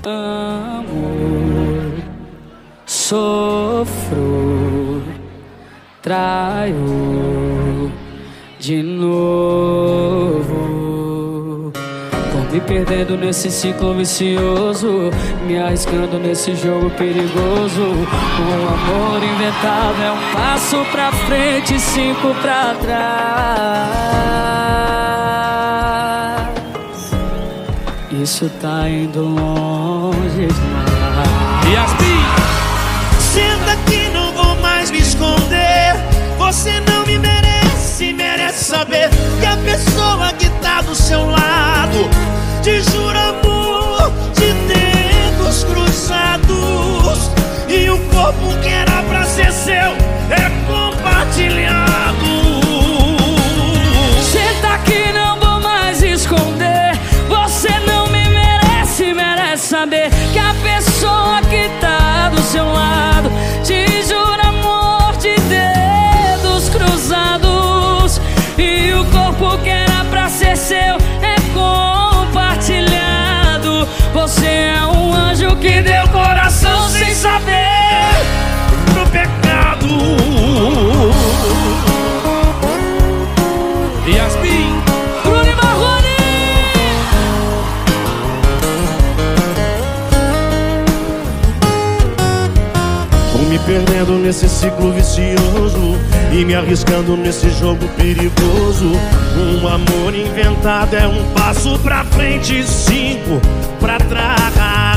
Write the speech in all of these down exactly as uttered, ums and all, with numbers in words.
Amo, sofro, traio de novo. Vou me perdendo nesse ciclo vicioso, me arriscando nesse jogo perigoso. Um amor inventado é um passo pra frente e cinco pra trás. Isso tá indo longe demais. Yasmin! Senta que não vou mais me esconder. Você não me merece, merece saber que a pessoa que tá do seu lado te jura amor de dedos cruzados, e o corpo que era pra ser seu é compartilhado. Senta que não vou mais esconder. Você não me merece, merece saber que a pessoa que tá do seu lado te jura amor de dedos cruzados, e o corpo que era pra ser seu é compartilhado. Você é um anjo que deu coração sem saber pro pecado. Yasmin! Bruno e Marrone! Vou me perdendo nesse ciclo vicioso e me arriscando nesse jogo perigoso. Um amor inventado é um passo pra frente e cinco pra trás.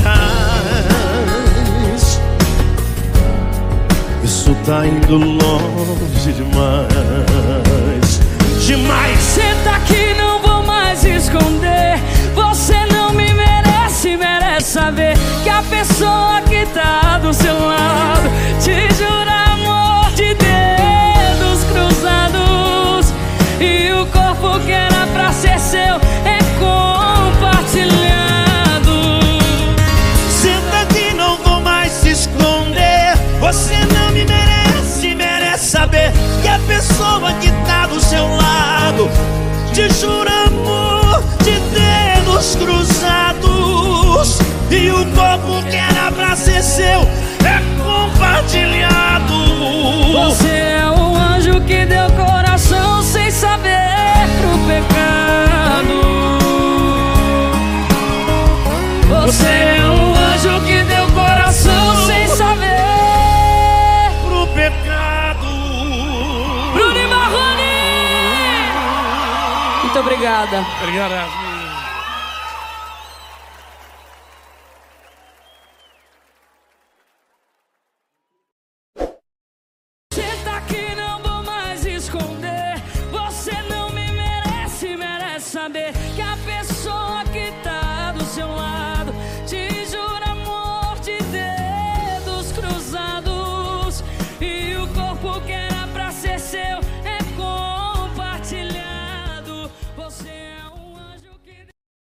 Isso tá indo longe demais, demais. Senta que não vou mais esconder. Você não me merece, merece saber que a pessoa que tá do seu lado te jura amor de dedos cruzados, e o corpo que era pra ser seu é compartilhado. Senta que não vou mais se esconder. Você não me merece, merece saber que a pessoa que tá do seu lado te jura amor de dedos cruzados, e o corpo que era pra ser seu é compartilhado. Você é um anjo que deu coração sem saber pro pecado. Você é um anjo que deu coração sem saber pro pecado. Bruno e Marrone! Muito obrigada. Obrigado, Yasmin. Senta que não vou mais esconder. Você não me merece, merece saber